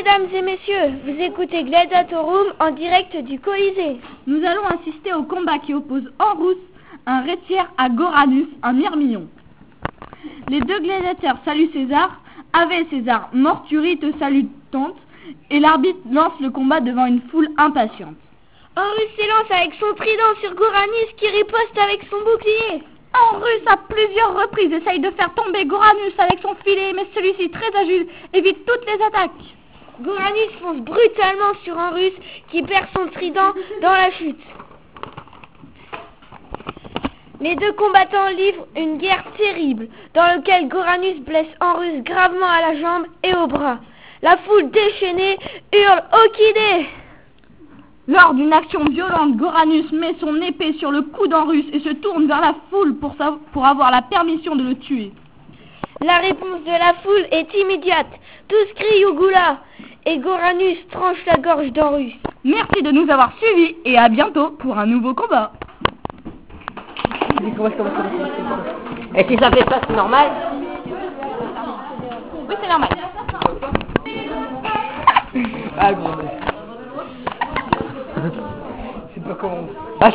mesdames et messieurs, vous écoutez Gladiatorum en direct du Colisée. Nous allons assister au combat qui oppose Horus, un rétiaire, à Goranus, un myrmillon. Les deux gladiateurs saluent César, Ave César, mortuaire te salue tante, et l'arbitre lance le combat devant une foule impatiente. Horus s'élance avec son trident sur Goranus qui riposte avec son bouclier. Horus à plusieurs reprises essaye de faire tomber Goranus avec son filet, mais celui-ci très agile évite toutes les attaques. Goranus fonce brutalement sur Horus qui perd son trident dans la chute. Les deux combattants livrent une guerre terrible dans laquelle Goranus blesse Horus gravement à la jambe et au bras. La foule déchaînée hurle « Okidé !» Lors d'une action violente, Goranus met son épée sur le cou d'Horus et se tourne vers la foule pour avoir la permission de le tuer. La réponse de la foule est immédiate. Tous crient Ougoula et Goranus tranche la gorge d'Horus. Merci de nous avoir suivis et à bientôt pour un nouveau combat. Et si ça fait ça, c'est normal? Oui, c'est normal. Ah, bon. Je sais pas comment...